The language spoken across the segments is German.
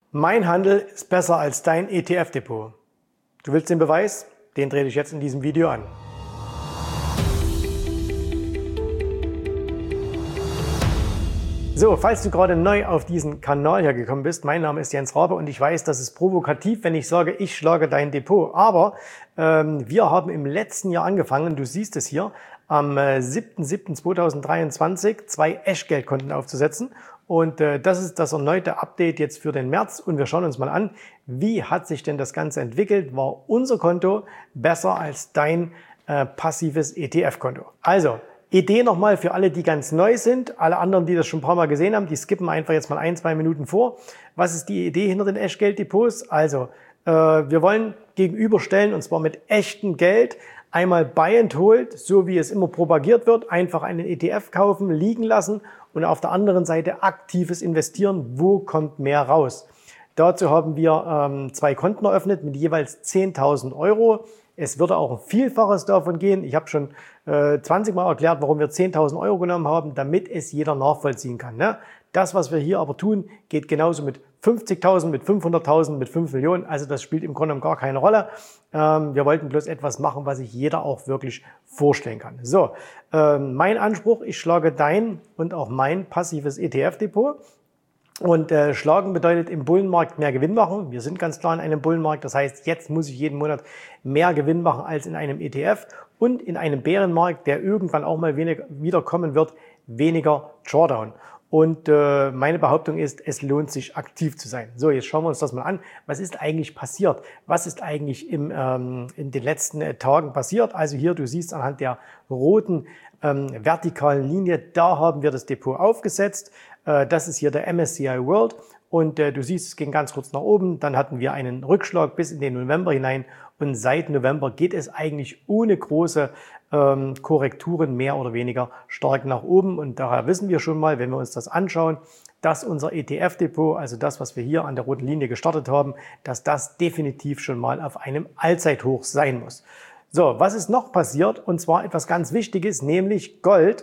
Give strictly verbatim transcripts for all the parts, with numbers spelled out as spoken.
Mein Handel ist besser als dein E T F-Depot. Du willst den Beweis? Den drehe ich jetzt in diesem Video an. So, falls du gerade neu auf diesen Kanal hier gekommen bist, mein Name ist Jens Rabe und ich weiß, das ist provokativ, wenn ich sage, ich schlage dein Depot. Aber ähm, wir haben im letzten Jahr angefangen, du siehst es hier, am äh, siebten siebten zweitausenddreiundzwanzig zwei Echtgeldkonten aufzusetzen. Und äh, das ist das erneute Update jetzt für den März. Und wir schauen uns mal an, wie hat sich denn das Ganze entwickelt? War unser Konto besser als dein äh, passives E T F-Konto? Also, Idee nochmal für alle, die ganz neu sind. Alle anderen, die das schon ein paar Mal gesehen haben, die skippen einfach jetzt mal ein, zwei Minuten vor. Was ist die Idee hinter den Echtgelddepots? Also, äh, wir wollen gegenüberstellen, und zwar mit echtem Geld, einmal Buy and Hold, so wie es immer propagiert wird, einfach einen E T F kaufen, liegen lassen und auf der anderen Seite aktives Investieren. Wo kommt mehr raus? Dazu haben wir ähm, zwei Konten eröffnet mit jeweils zehntausend Euro. Es würde auch ein Vielfaches davon gehen. Ich habe schon äh, zwanzig Mal erklärt, warum wir zehntausend Euro genommen haben, damit es jeder nachvollziehen kann. Ne? Das, was wir hier aber tun, geht genauso mit fünfzigtausend, mit fünfhunderttausend, mit fünf Millionen. Also das spielt im Grunde gar keine Rolle. Ähm, wir wollten bloß etwas machen, was sich jeder auch wirklich vorstellen kann. So, ähm, mein Anspruch, ich schlage dein und auch mein passives E T F-Depot. Und äh, schlagen bedeutet im Bullenmarkt mehr Gewinn machen. Wir sind ganz klar in einem Bullenmarkt. Das heißt, jetzt muss ich jeden Monat mehr Gewinn machen als in einem E T F. Und in einem Bärenmarkt, der irgendwann auch mal weniger, wieder kommen wird, weniger Drawdown. Und äh, meine Behauptung ist, es lohnt sich, aktiv zu sein. So, jetzt schauen wir uns das mal an. Was ist eigentlich passiert? Was ist eigentlich im, ähm, in den letzten äh, Tagen passiert? Also hier, du siehst anhand der roten ähm, vertikalen Linie, da haben wir das Depot aufgesetzt. Äh, das ist hier der M S C I World. Und äh, du siehst, es ging ganz kurz nach oben. Dann hatten wir einen Rückschlag bis in den November hinein. Und seit November geht es eigentlich ohne große ähm, Korrekturen mehr oder weniger stark nach oben. Und daher wissen wir schon mal, wenn wir uns das anschauen, dass unser E T F-Depot, also das, was wir hier an der roten Linie gestartet haben, dass das definitiv schon mal auf einem Allzeithoch sein muss. So, was ist noch passiert? Und zwar etwas ganz Wichtiges, nämlich Gold.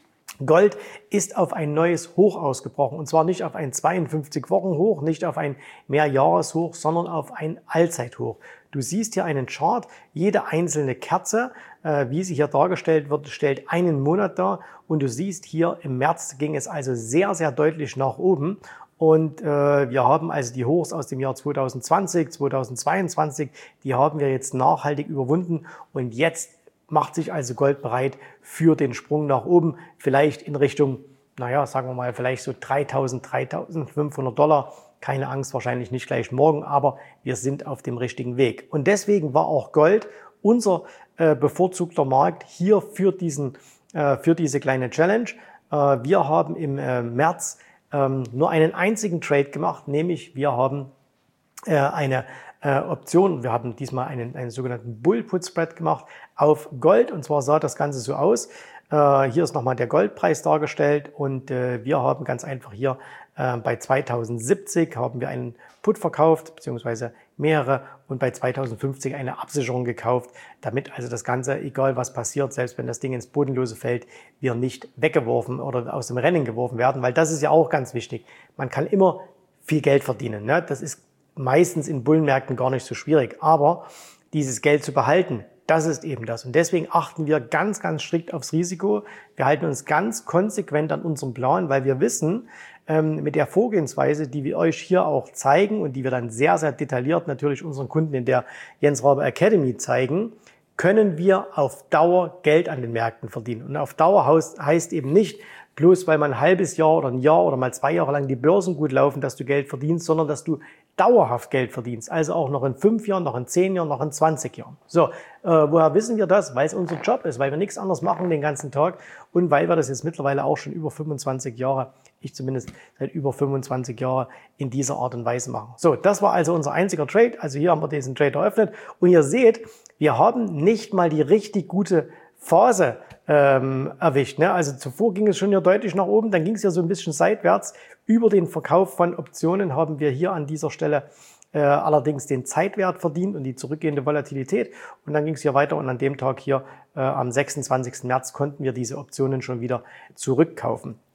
Gold ist auf ein neues Hoch ausgebrochen, und zwar nicht auf ein zweiundfünfzig Wochen Hoch, nicht auf ein Mehrjahreshoch, sondern auf ein Allzeithoch. Du siehst hier einen Chart, jede einzelne Kerze, äh, wie sie hier dargestellt wird, stellt einen Monat dar, und du siehst hier im März ging es also sehr, sehr deutlich nach oben. Und äh, wir haben also die Hochs aus dem Jahr zweitausendzwanzig, zweitausendzweiundzwanzig, die haben wir jetzt nachhaltig überwunden, und jetzt macht sich also Gold bereit für den Sprung nach oben, vielleicht in Richtung, naja, sagen wir mal, vielleicht so dreitausend, dreitausendfünfhundert Dollar. Keine Angst, wahrscheinlich nicht gleich morgen, aber wir sind auf dem richtigen Weg. Und deswegen war auch Gold unser äh, bevorzugter Markt hier für, diesen, äh, für diese kleine Challenge. Äh, wir haben im äh, März ähm, nur einen einzigen Trade gemacht, nämlich wir haben äh, eine Äh, Option. Wir haben diesmal einen, einen sogenannten Bull-Put-Spread gemacht auf Gold, und zwar sah das Ganze so aus. Äh, hier ist nochmal der Goldpreis dargestellt, und äh, wir haben ganz einfach hier äh, bei zweitausendsiebzig haben wir einen Put verkauft, beziehungsweise mehrere, und bei zweitausendfünfzig eine Absicherung gekauft, damit also das Ganze, egal was passiert, selbst wenn das Ding ins Bodenlose fällt, wir nicht weggeworfen oder aus dem Rennen geworfen werden, weil das ist ja auch ganz wichtig. Man kann immer viel Geld verdienen, ne? Das ist meistens in Bullenmärkten gar nicht so schwierig. Aber dieses Geld zu behalten, das ist eben das. Und deswegen achten wir ganz, ganz strikt aufs Risiko. Wir halten uns ganz konsequent an unserem Plan, weil wir wissen, ähm, mit der Vorgehensweise, die wir euch hier auch zeigen und die wir dann sehr, sehr detailliert natürlich unseren Kunden in der Jens Rabe Academy zeigen, können wir auf Dauer Geld an den Märkten verdienen. Und auf Dauer heißt eben nicht, bloß weil man ein halbes Jahr oder ein Jahr oder mal zwei Jahre lang die Börsen gut laufen, dass du Geld verdienst, sondern dass du dauerhaft Geld verdienst. Also auch noch in fünf Jahren, noch in zehn Jahren, noch in zwanzig Jahren. So, äh, woher wissen wir das? Weil es unser Job ist, weil wir nichts anderes machen den ganzen Tag, und weil wir das jetzt mittlerweile auch schon über fünfundzwanzig Jahre, ich zumindest seit über fünfundzwanzig Jahren in dieser Art und Weise machen. So, das war also unser einziger Trade. Also hier haben wir diesen Trade eröffnet, und ihr seht, wir haben nicht mal die richtig gute Phase ähm, erwischt. Ne? Also zuvor ging es schon ja deutlich nach oben, dann ging es ja so ein bisschen seitwärts. Über den Verkauf von Optionen haben wir hier an dieser Stelle äh, allerdings den Zeitwert verdient und die zurückgehende Volatilität. Und dann ging es hier weiter, und an dem Tag hier äh, am sechsundzwanzigsten März konnten wir diese Optionen schon wieder zurückkaufen.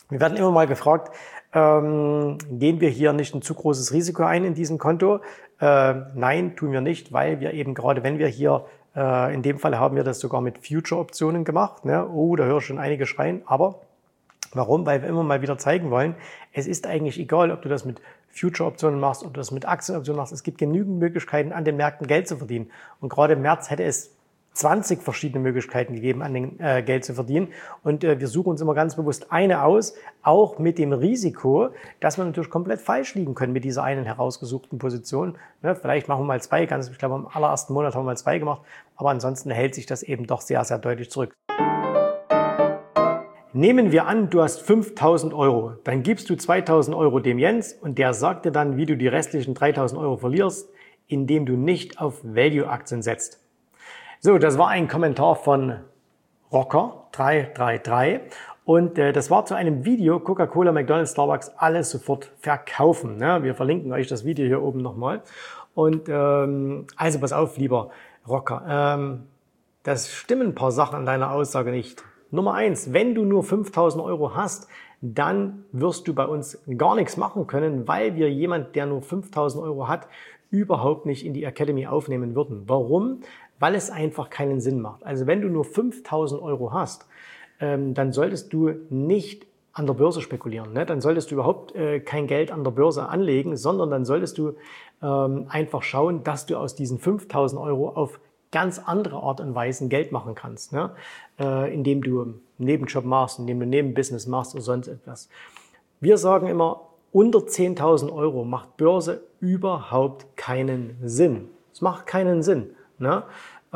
Wir werden immer mal gefragt, ähm, gehen wir hier nicht ein zu großes Risiko ein in diesem Konto? Äh, nein, tun wir nicht, weil wir eben gerade, wenn wir hier, äh, in dem Fall haben wir das sogar mit Future-Optionen gemacht. Ne? Oh, da höre ich schon einige schreien. Aber warum? Weil wir immer mal wieder zeigen wollen, es ist eigentlich egal, ob du das mit Future-Optionen machst, ob du das mit Aktienoptionen machst. Es gibt genügend Möglichkeiten, an den Märkten Geld zu verdienen. Und gerade im März hätte es zwanzig verschiedene Möglichkeiten gegeben, an den äh, Geld zu verdienen. Und äh, wir suchen uns immer ganz bewusst eine aus, auch mit dem Risiko, dass wir natürlich komplett falsch liegen können mit dieser einen herausgesuchten Position. Ne, vielleicht machen wir mal zwei, ganz, ich glaube, im allerersten Monat haben wir mal zwei gemacht, aber ansonsten hält sich das eben doch sehr, sehr deutlich zurück. Nehmen wir an, du hast fünftausend Euro, dann gibst du zweitausend Euro dem Jens und der sagt dir dann, wie du die restlichen dreitausend Euro verlierst, indem du nicht auf Value-Aktien setzt. So, das war ein Kommentar von Rocker drei drei drei und äh, das war zu einem Video Coca-Cola, McDonald's, Starbucks, alles sofort verkaufen. Ne? Wir verlinken euch das Video hier oben nochmal. Und ähm, also pass auf, lieber Rocker, ähm, das stimmen ein paar Sachen an deiner Aussage nicht. Nummer eins, wenn du nur fünftausend Euro hast, dann wirst du bei uns gar nichts machen können, weil wir jemand, der nur fünftausend Euro hat, überhaupt nicht in die Academy aufnehmen würden. Warum? Weil es einfach keinen Sinn macht. Also wenn du nur fünftausend Euro hast, ähm, dann solltest du nicht an der Börse spekulieren. Ne? Dann solltest du überhaupt äh, kein Geld an der Börse anlegen, sondern dann solltest du ähm, einfach schauen, dass du aus diesen fünftausend Euro auf ganz andere Art und Weise Geld machen kannst, ne? äh, indem du einen Nebenjob machst, indem du Nebenbusiness machst oder sonst etwas. Wir sagen immer, unter zehntausend Euro macht Börse überhaupt keinen Sinn. Es macht keinen Sinn. Ne?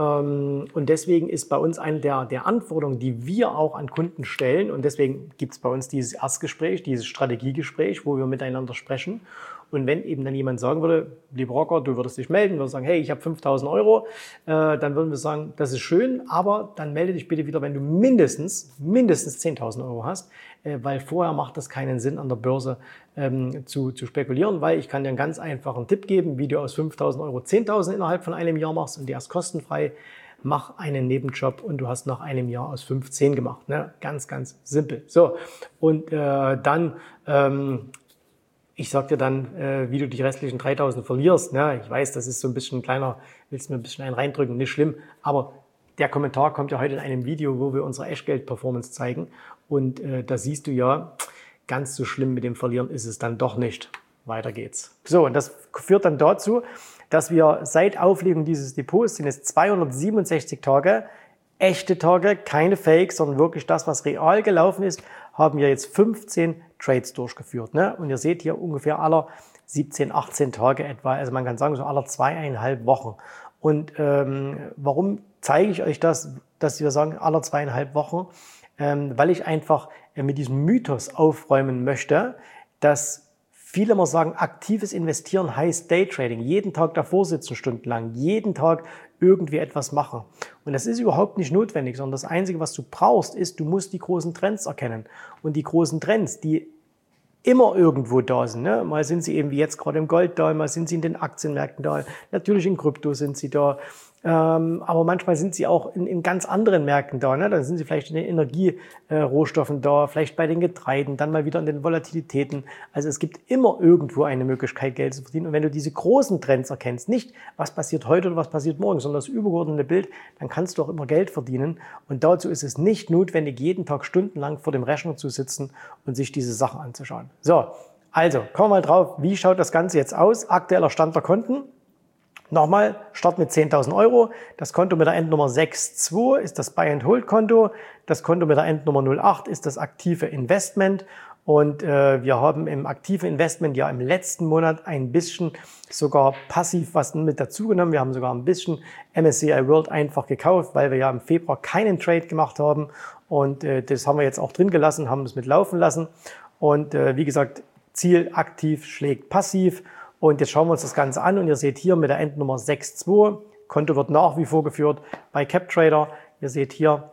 Und deswegen ist bei uns eine der, der Anforderungen, die wir auch an Kunden stellen, und deswegen gibt es bei uns dieses Erstgespräch, dieses Strategiegespräch, wo wir miteinander sprechen. Und wenn eben dann jemand sagen würde, lieber Rocker, du würdest dich melden, würdest sagen, hey, ich habe fünftausend Euro, äh, dann würden wir sagen, das ist schön, aber dann melde dich bitte wieder, wenn du mindestens, mindestens zehntausend Euro hast, äh, weil vorher macht das keinen Sinn, an der Börse ähm, zu, zu spekulieren, weil ich kann dir einen ganz einfachen Tipp geben, wie du aus fünftausend Euro zehntausend innerhalb von einem Jahr machst und der ist kostenfrei. Mach einen Nebenjob und du hast nach einem Jahr aus fünf zehn gemacht. Ne? Ganz, ganz simpel. So, und äh, dann... Ähm, Ich sag dir dann, äh, wie du die restlichen dreitausend verlierst. Ne? Ich weiß, das ist so ein bisschen ein kleiner, willst mir ein bisschen einen reindrücken, nicht schlimm. Aber der Kommentar kommt ja heute in einem Video, wo wir unsere Echtgeld-Performance zeigen. Und äh, da siehst du ja, ganz so schlimm mit dem Verlieren ist es dann doch nicht. Weiter geht's. So, und das führt dann dazu, dass wir seit Auflegung dieses Depots, sind es zweihundertsiebenundsechzig Tage, echte Tage, keine Fakes, sondern wirklich das, was real gelaufen ist, haben wir jetzt fünfzehn Trades durchgeführt. Ne? Und ihr seht hier ungefähr aller siebzehn, achtzehn Tage etwa, also man kann sagen so aller zweieinhalb Wochen. Und ähm, warum zeige ich euch das, dass wir sagen aller zweieinhalb Wochen? Ähm, weil ich einfach äh, mit diesem Mythos aufräumen möchte, dass viele immer sagen, aktives Investieren heißt Daytrading. Jeden Tag davor sitzen stundenlang, jeden Tag irgendwie etwas machen. Und das ist überhaupt nicht notwendig, sondern das Einzige, was du brauchst, ist, du musst die großen Trends erkennen. Und die großen Trends, die immer irgendwo da sind. Ne? Mal sind sie eben wie jetzt gerade im Gold da, mal sind sie in den Aktienmärkten da, natürlich in Krypto sind sie da. Ähm, aber manchmal sind sie auch in, in ganz anderen Märkten da. Ne? Dann sind sie vielleicht in den Energierohstoffen äh, da, vielleicht bei den Getreiden, dann mal wieder in den Volatilitäten. Also es gibt immer irgendwo eine Möglichkeit, Geld zu verdienen. Und wenn du diese großen Trends erkennst, nicht was passiert heute oder was passiert morgen, sondern das übergeordnete Bild, dann kannst du auch immer Geld verdienen. Und dazu ist es nicht notwendig, jeden Tag stundenlang vor dem Rechner zu sitzen und sich diese Sachen anzuschauen. So, also kommen wir mal drauf, wie schaut das Ganze jetzt aus? Aktueller Stand der Konten. Nochmal, Start mit zehntausend Euro. Das Konto mit der Endnummer sechs zwei ist das Buy-and-Hold-Konto. Das Konto mit der Endnummer null acht ist das aktive Investment. Und äh, wir haben im aktive Investment ja im letzten Monat ein bisschen sogar passiv was mit dazugenommen. Wir haben sogar ein bisschen M S C I World einfach gekauft, weil wir ja im Februar keinen Trade gemacht haben. Und äh, das haben wir jetzt auch drin gelassen, haben es mit laufen lassen. Und äh, wie gesagt, Ziel aktiv schlägt passiv. Und jetzt schauen wir uns das Ganze an und ihr seht hier mit der Endnummer sechs zwei, Konto wird nach wie vor geführt bei CapTrader. Ihr seht hier,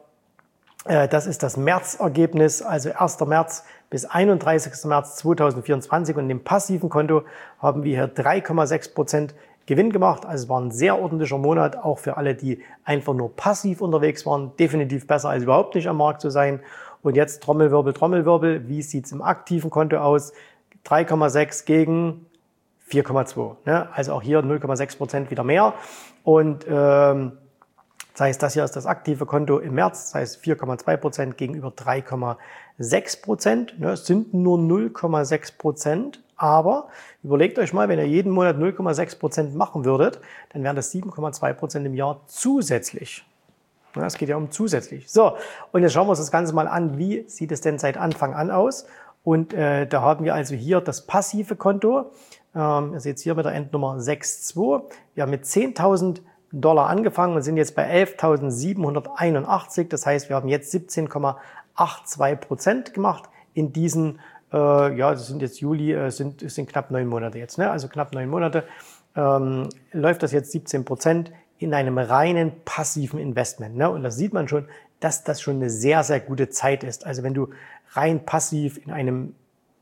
äh, das ist das Märzergebnis, also erster März bis einunddreißigster März zweitausendvierundzwanzig. Und in dem passiven Konto haben wir hier drei Komma sechs Prozent Gewinn gemacht. Also es war ein sehr ordentlicher Monat, auch für alle, die einfach nur passiv unterwegs waren. Definitiv besser als überhaupt nicht am Markt zu sein. Und jetzt Trommelwirbel, Trommelwirbel, wie sieht es im aktiven Konto aus? drei Komma sechs gegen vier Komma zwei. Ne? Also auch hier null Komma sechs Prozent wieder mehr. Und ähm, das heißt, das hier ist das aktive Konto im März, das heißt vier Komma zwei Prozent gegenüber drei Komma sechs Prozent. Ne? Es sind nur null Komma sechs Prozent, aber überlegt euch mal, wenn ihr jeden Monat null Komma sechs Prozent machen würdet, dann wären das sieben Komma zwei Prozent im Jahr zusätzlich. Ja, es geht ja um zusätzlich. So, und jetzt schauen wir uns das Ganze mal an, wie sieht es denn seit Anfang an aus? Und äh, da haben wir also hier das passive Konto. Ähm, ihr seht es hier mit der Endnummer sechs zwei. Wir haben mit zehntausend Dollar angefangen und sind jetzt bei elftausendsiebenhunderteinundachtzig. Das heißt, wir haben jetzt siebzehn Komma zweiundachtzig Prozent gemacht in diesen, äh, ja, das sind jetzt Juli, äh, sind, das sind knapp neun Monate jetzt, ne? Also knapp neun Monate ähm, läuft das jetzt siebzehn Prozent in einem reinen passiven Investment. Ne? Und da sieht man schon, dass das schon eine sehr, sehr gute Zeit ist. Also wenn du rein passiv in einem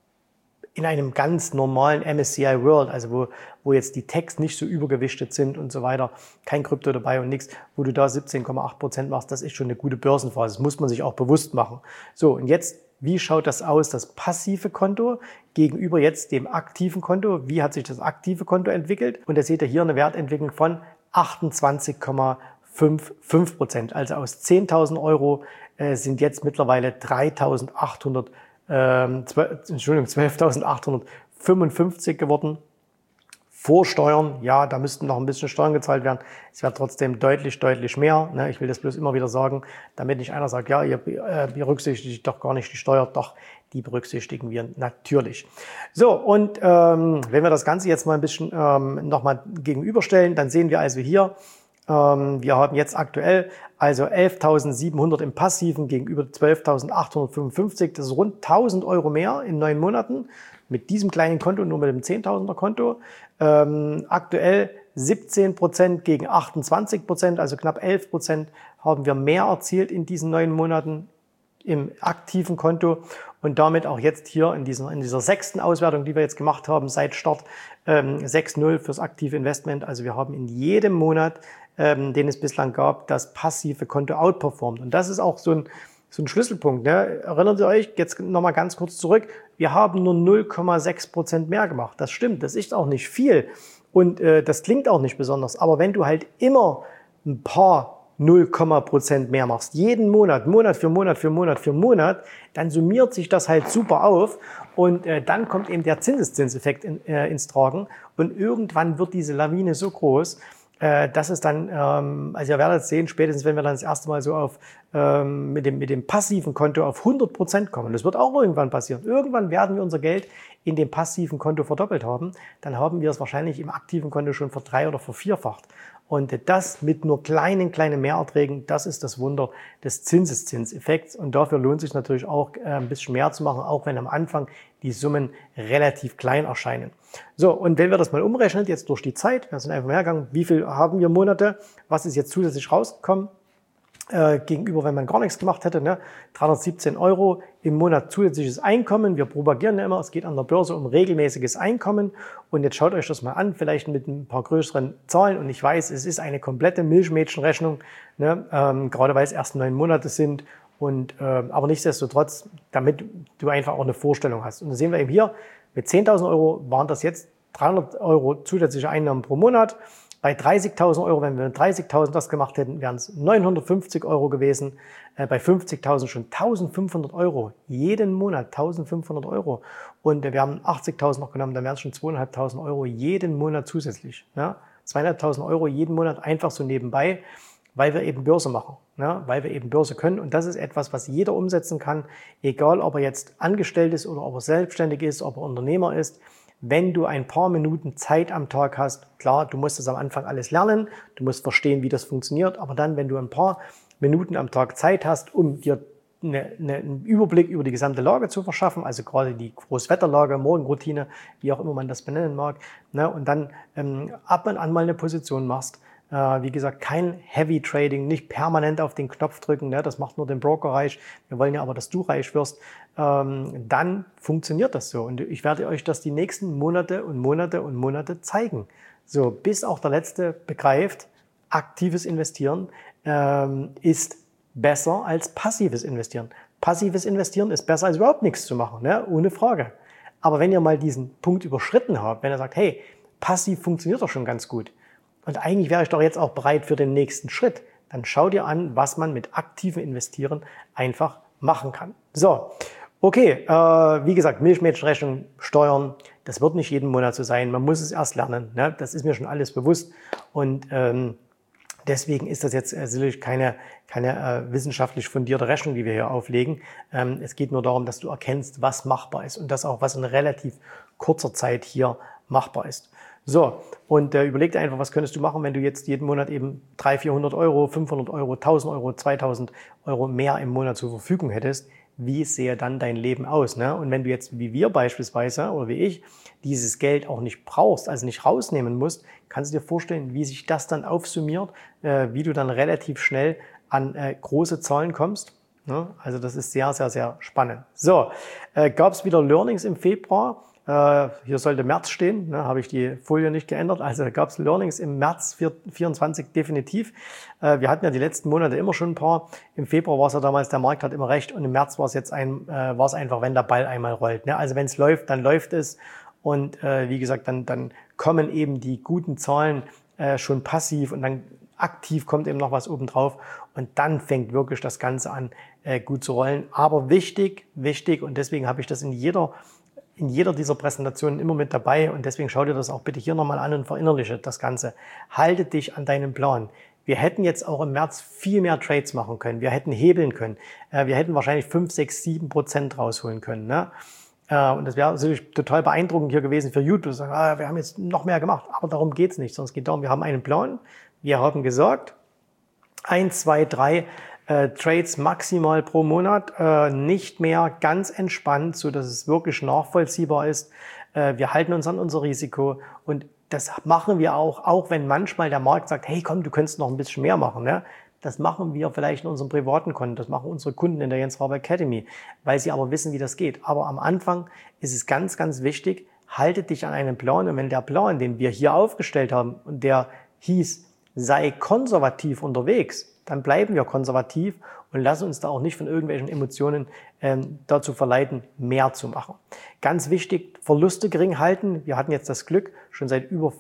in einem ganz normalen M S C I World, also wo, wo jetzt die Techs nicht so übergewichtet sind und so weiter, kein Krypto dabei und nichts, wo du da siebzehn Komma acht Prozent machst, das ist schon eine gute Börsenphase. Das muss man sich auch bewusst machen. So, und jetzt, wie schaut das aus, das passive Konto gegenüber jetzt dem aktiven Konto? Wie hat sich das aktive Konto entwickelt? Und da seht ihr hier eine Wertentwicklung von achtundzwanzig Komma fünfundfünfzig Prozent. Also aus zehntausend Euro äh, sind jetzt mittlerweile dreitausendachthundert Ähm, Entschuldigung, zwölftausendachthundertfünfundfünfzig geworden. Vor Steuern, ja, da müssten noch ein bisschen Steuern gezahlt werden. Es wäre trotzdem deutlich, deutlich mehr. Ne? Ich will das bloß immer wieder sagen, damit nicht einer sagt, ja, ihr äh, berücksichtigt doch gar nicht die Steuer. Doch, die berücksichtigen wir natürlich. So, und ähm, wenn wir das Ganze jetzt mal ein bisschen ähm, nochmal gegenüberstellen, dann sehen wir also hier, wir haben jetzt aktuell also elftausendsiebenhundert im Passiven gegenüber zwölftausendachthundertfünfundfünfzig. Das ist rund tausend Euro mehr in neun Monaten mit diesem kleinen Konto, nur mit dem zehntausender Konto. Ähm, aktuell siebzehn Prozent gegen achtundzwanzig Prozent, also knapp elf Prozent haben wir mehr erzielt in diesen neun Monaten im aktiven Konto und damit auch jetzt hier in dieser, in dieser sechsten Auswertung, die wir jetzt gemacht haben, seit Start ähm, sechs null fürs aktive Investment. Also wir haben in jedem Monat, ähm, den es bislang gab, das passive Konto outperformt. Und das ist auch so ein, so ein Schlüsselpunkt. Ne? Erinnert ihr euch, jetzt nochmal ganz kurz zurück, wir haben nur null Komma sechs Prozent mehr gemacht. Das stimmt, das ist auch nicht viel und äh, das klingt auch nicht besonders. Aber wenn du halt immer ein paar null Prozent mehr machst, jeden Monat, Monat für Monat für Monat für Monat, dann summiert sich das halt super auf und äh, dann kommt eben der Zinseszinseffekt in, äh, ins Tragen und irgendwann wird diese Lawine so groß, äh, dass es dann, ähm, also ihr werdet sehen, spätestens wenn wir dann das erste Mal so auf ähm, mit dem, mit dem passiven Konto auf hundert Prozent kommen, das wird auch irgendwann passieren. Irgendwann werden wir unser Geld in dem passiven Konto verdoppelt haben, dann haben wir es wahrscheinlich im aktiven Konto schon verdrei- oder vervierfacht. Und das mit nur kleinen, kleinen Mehrerträgen, das ist das Wunder des Zinseszinseffekts. Und dafür lohnt es sich natürlich auch ein bisschen mehr zu machen, auch wenn am Anfang die Summen relativ klein erscheinen. So, und wenn wir das mal umrechnen, jetzt durch die Zeit, wir sind einfach mal hergegangen, wie viel haben wir Monate, was ist jetzt zusätzlich rausgekommen? Äh, gegenüber, wenn man gar nichts gemacht hätte, ne? dreihundertsiebzehn Euro im Monat zusätzliches Einkommen. Wir propagieren ja immer, es geht an der Börse um regelmäßiges Einkommen. Und jetzt schaut euch das mal an, vielleicht mit ein paar größeren Zahlen. Und ich weiß, es ist eine komplette Milchmädchenrechnung, ne? ähm, gerade weil es erst neun Monate sind. Und, äh, aber nichtsdestotrotz, damit du einfach auch eine Vorstellung hast. Und da sehen wir eben hier, mit zehntausend Euro waren das jetzt dreihundert Euro zusätzliche Einnahmen pro Monat. Bei dreißigtausend Euro, wenn wir mit dreißigtausend das gemacht hätten, wären es neunhundertfünfzig Euro gewesen. Äh, bei fünfzigtausend schon eintausendfünfhundert Euro. Jeden Monat eintausendfünfhundert Euro. Und äh, wir haben achtzigtausend noch genommen, dann wären es schon zweitausendfünfhundert Euro jeden Monat zusätzlich. Ja? zweitausendfünfhundert Euro jeden Monat einfach so nebenbei, weil wir eben Börse machen. Ja? Weil wir eben Börse können. Und das ist etwas, was jeder umsetzen kann, egal ob er jetzt angestellt ist oder ob er selbstständig ist, ob er Unternehmer ist. Wenn du ein paar Minuten Zeit am Tag hast, klar, du musst es am Anfang alles lernen, du musst verstehen, wie das funktioniert, aber dann, wenn du ein paar Minuten am Tag Zeit hast, um dir eine, eine, einen Überblick über die gesamte Lage zu verschaffen, also gerade die Großwetterlage, Morgenroutine, wie auch immer man das benennen mag, ne, und dann ähm, ab und an mal eine Position machst, wie gesagt, kein Heavy Trading, nicht permanent auf den Knopf drücken, ne? Das macht nur den Broker reich. Wir wollen ja aber, dass du reich wirst. Ähm, dann funktioniert das so. Und ich werde euch das die nächsten Monate und Monate und Monate zeigen. So, bis auch der Letzte begreift, aktives Investieren ähm, ist besser als passives Investieren. passives Investieren ist besser als überhaupt nichts zu machen, ne? Ohne Frage. Aber wenn ihr mal diesen Punkt überschritten habt, wenn ihr sagt, hey, passiv funktioniert doch schon ganz gut und eigentlich wäre ich doch jetzt auch bereit für den nächsten Schritt, dann schau dir an, was man mit aktivem Investieren einfach machen kann. So, okay, äh, wie gesagt, Milchmädchenrechnung, Steuern, das wird nicht jeden Monat so sein. Man muss es erst lernen, ne? Das ist mir schon alles bewusst und ähm, deswegen ist das jetzt äh, sicherlich keine, keine äh, wissenschaftlich fundierte Rechnung, die wir hier auflegen. Ähm, es geht nur darum, dass du erkennst, was machbar ist und das auch, was in relativ kurzer Zeit hier machbar ist. So, und äh, überleg dir einfach, was könntest du machen, wenn du jetzt jeden Monat eben dreihundert, vierhundert Euro, fünfhundert Euro, tausend Euro, zweitausend Euro mehr im Monat zur Verfügung hättest. Wie sähe dann dein Leben aus? Ne? Und wenn du jetzt, wie wir beispielsweise oder wie ich, dieses Geld auch nicht brauchst, also nicht rausnehmen musst, kannst du dir vorstellen, wie sich das dann aufsummiert, äh, wie du dann relativ schnell an äh, große Zahlen kommst. Ne? Also das ist sehr, sehr, sehr spannend. So, äh, gab es wieder Learnings im Februar. Äh, hier sollte März stehen, ne, habe ich die Folie nicht geändert. Also gab es Learnings im März vierundzwanzig definitiv. Äh, wir hatten ja die letzten Monate immer schon ein paar. Im Februar war es ja damals, der Markt hat immer recht und im März war es jetzt ein, äh, war es einfach, wenn der Ball einmal rollt. Ne? Also wenn es läuft, dann läuft es und äh, wie gesagt, dann, dann kommen eben die guten Zahlen äh, schon passiv und dann aktiv kommt eben noch was obendrauf und dann fängt wirklich das Ganze an äh, gut zu rollen. Aber wichtig, wichtig und deswegen habe ich das in jeder in jeder dieser Präsentationen immer mit dabei und deswegen schau dir das auch bitte hier nochmal an und verinnerliche das Ganze. Halte dich an deinen Plan. Wir hätten jetzt auch im März viel mehr Trades machen können. Wir hätten hebeln können. Wir hätten wahrscheinlich fünf, sechs, sieben Prozent rausholen können. Ne? Und das wäre natürlich total beeindruckend hier gewesen für YouTube. Sagen, ah, wir haben jetzt noch mehr gemacht. Aber darum geht's nicht. Sondern es geht darum, wir haben einen Plan. Wir haben gesagt, eins, zwei, drei Äh, Trades maximal pro Monat, äh, nicht mehr, ganz entspannt, so dass es wirklich nachvollziehbar ist. Äh, wir halten uns an unser Risiko und das machen wir auch, auch wenn manchmal der Markt sagt, hey komm, du könntest noch ein bisschen mehr machen. Ne? Das machen wir vielleicht in unserem privaten Konto, das machen unsere Kunden in der Jens Rabe Academy, weil sie aber wissen, wie das geht. Aber am Anfang ist es ganz, ganz wichtig, halte dich an einen Plan und wenn der Plan, den wir hier aufgestellt haben und der hieß, sei konservativ unterwegs, dann bleiben wir konservativ und lassen uns da auch nicht von irgendwelchen Emotionen ähm, dazu verleiten, mehr zu machen. Ganz wichtig, Verluste gering halten. Wir hatten jetzt das Glück, schon seit über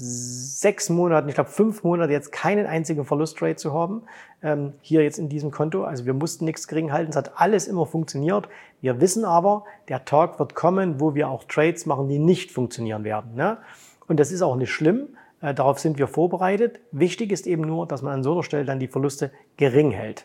sechs Monaten, ich glaube fünf Monate jetzt keinen einzigen Verlustrate zu haben, ähm, hier jetzt in diesem Konto. Also wir mussten nichts gering halten, es hat alles immer funktioniert. Wir wissen aber, der Tag wird kommen, wo wir auch Trades machen, die nicht funktionieren werden. Ne? Und das ist auch nicht schlimm. Darauf sind wir vorbereitet. Wichtig ist eben nur, dass man an so einer Stelle dann die Verluste gering hält.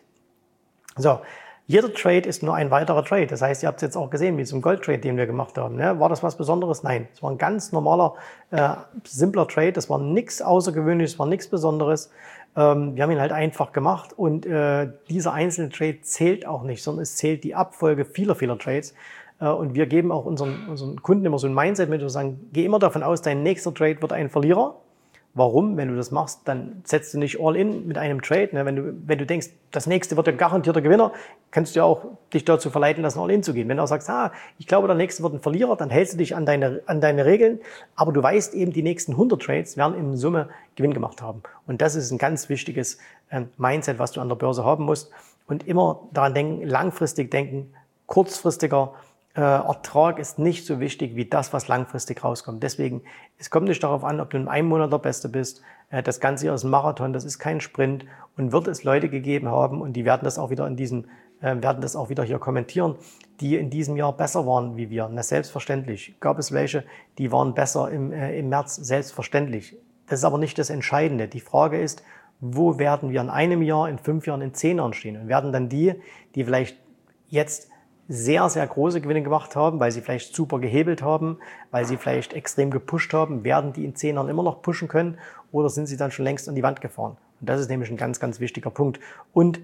So, jeder Trade ist nur ein weiterer Trade. Das heißt, ihr habt es jetzt auch gesehen, wie zum Gold-Trade, den wir gemacht haben. Ne? War das was Besonderes? Nein. Es war ein ganz normaler, äh, simpler Trade. Das war nichts Außergewöhnliches, war nichts Besonderes. Ähm, wir haben ihn halt einfach gemacht und äh, dieser einzelne Trade zählt auch nicht, sondern es zählt die Abfolge vieler, vieler Trades. Äh, und wir geben auch unseren, unseren Kunden immer so ein Mindset mit, wir sagen, geh immer davon aus, dein nächster Trade wird ein Verlierer. Warum? Wenn du das machst, dann setzt du nicht all in mit einem Trade. Ne? Wenn du, wenn du denkst, das nächste wird ein garantierter Gewinner, kannst du ja auch dich dazu verleiten lassen, all in zu gehen. Wenn du auch sagst, ah, ich glaube, der nächste wird ein Verlierer, dann hältst du dich an deine, an deine Regeln. Aber du weißt eben, die nächsten hundert Trades werden in Summe Gewinn gemacht haben. Und das ist ein ganz wichtiges äh, Mindset, was du an der Börse haben musst. Und immer daran denken, langfristig denken, kurzfristiger Äh, Ertrag ist nicht so wichtig wie das, was langfristig rauskommt. Deswegen, es kommt nicht darauf an, ob du in einem Monat der Beste bist. Äh, das Ganze hier ist ein Marathon, das ist kein Sprint und wird es Leute gegeben haben und die werden das auch wieder in diesem, äh, werden das auch wieder hier kommentieren, die in diesem Jahr besser waren wie wir. Na, selbstverständlich. Gab es welche, die waren besser im, äh, im März, selbstverständlich. Das ist aber nicht das Entscheidende. Die Frage ist, wo werden wir in einem Jahr, in fünf Jahren, in zehn Jahren stehen? Und werden dann die, die vielleicht jetzt sehr, sehr große Gewinne gemacht haben, weil sie vielleicht super gehebelt haben, weil sie vielleicht extrem gepusht haben, werden die in zehn Jahren immer noch pushen können oder sind sie dann schon längst an die Wand gefahren? Und das ist nämlich ein ganz, ganz wichtiger Punkt. Und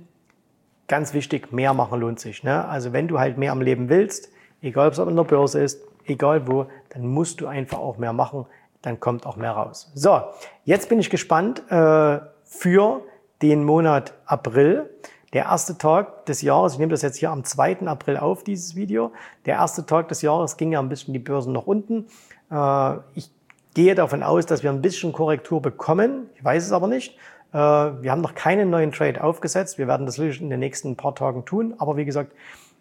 ganz wichtig, mehr machen lohnt sich. Ne? Also wenn du halt mehr am Leben willst, egal ob es an der Börse ist, egal wo, dann musst du einfach auch mehr machen, dann kommt auch mehr raus. So, jetzt bin ich gespannt äh, für den Monat April. Der erste Tag des Jahres, ich nehme das jetzt hier am zweiten April auf, dieses Video. Der erste Tag des Jahres ging ja ein bisschen die Börsen nach unten. Ich gehe davon aus, dass wir ein bisschen Korrektur bekommen. Ich weiß es aber nicht. Wir haben noch keinen neuen Trade aufgesetzt. Wir werden das in den nächsten paar Tagen tun. Aber wie gesagt,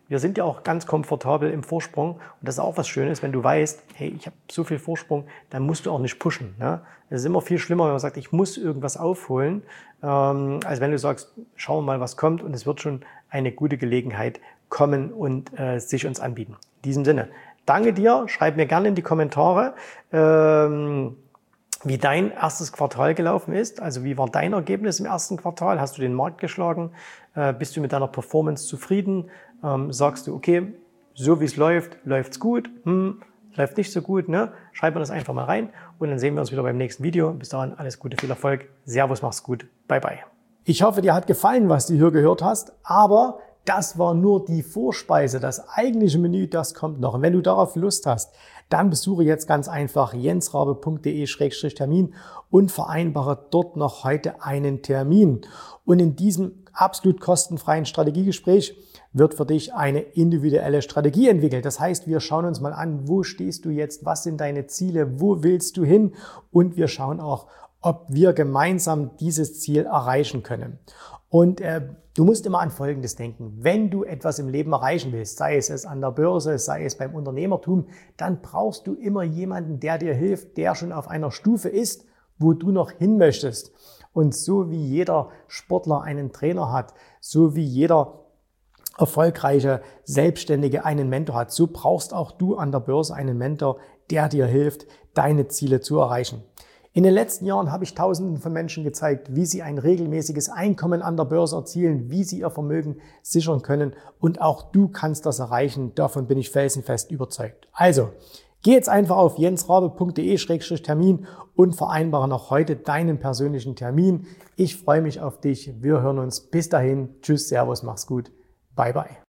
wir sind ja auch ganz komfortabel im Vorsprung und das ist auch was Schönes, wenn du weißt, hey, ich habe so viel Vorsprung, dann musst du auch nicht pushen. Ne? Es ist immer viel schlimmer, wenn man sagt, ich muss irgendwas aufholen, ähm, als wenn du sagst, schauen wir mal, was kommt und es wird schon eine gute Gelegenheit kommen und äh, sich uns anbieten. In diesem Sinne, danke dir, schreib mir gerne in die Kommentare, ähm, wie dein erstes Quartal gelaufen ist. Also wie war dein Ergebnis im ersten Quartal? Hast du den Markt geschlagen? Äh, bist du mit deiner Performance zufrieden? Ähm, sagst du, okay, so wie es läuft, läuft's gut, hm, läuft nicht so gut, ne? Schreib mir das einfach mal rein und dann sehen wir uns wieder beim nächsten Video. Bis dahin, alles Gute, viel Erfolg. Servus, mach's gut. Bye, bye. Ich hoffe, dir hat gefallen, was du hier gehört hast, aber das war nur die Vorspeise. Das eigentliche Menü, das kommt noch. Und wenn du darauf Lust hast, dann besuche jetzt ganz einfach jensrabe punkt de Schrägstrich Termin und vereinbare dort noch heute einen Termin. Und in diesem absolut kostenfreien Strategiegespräch wird für dich eine individuelle Strategie entwickelt. Das heißt, wir schauen uns mal an, wo stehst du jetzt, was sind deine Ziele, wo willst du hin und wir schauen auch, ob wir gemeinsam dieses Ziel erreichen können. Und äh, du musst immer an Folgendes denken. Wenn du etwas im Leben erreichen willst, sei es, es an der Börse, sei es beim Unternehmertum, dann brauchst du immer jemanden, der dir hilft, der schon auf einer Stufe ist, wo du noch hin möchtest. Und so wie jeder Sportler einen Trainer hat, so wie jeder erfolgreiche Selbstständige einen Mentor hat, so brauchst auch du an der Börse einen Mentor, der dir hilft, deine Ziele zu erreichen. In den letzten Jahren habe ich Tausenden von Menschen gezeigt, wie sie ein regelmäßiges Einkommen an der Börse erzielen, wie sie ihr Vermögen sichern können und auch du kannst das erreichen. Davon bin ich felsenfest überzeugt. Also, geh jetzt einfach auf jensrabe punkt de Schrägstrich Termin und vereinbare noch heute deinen persönlichen Termin. Ich freue mich auf dich. Wir hören uns. Bis dahin. Tschüss, Servus, mach's gut. Bye, bye.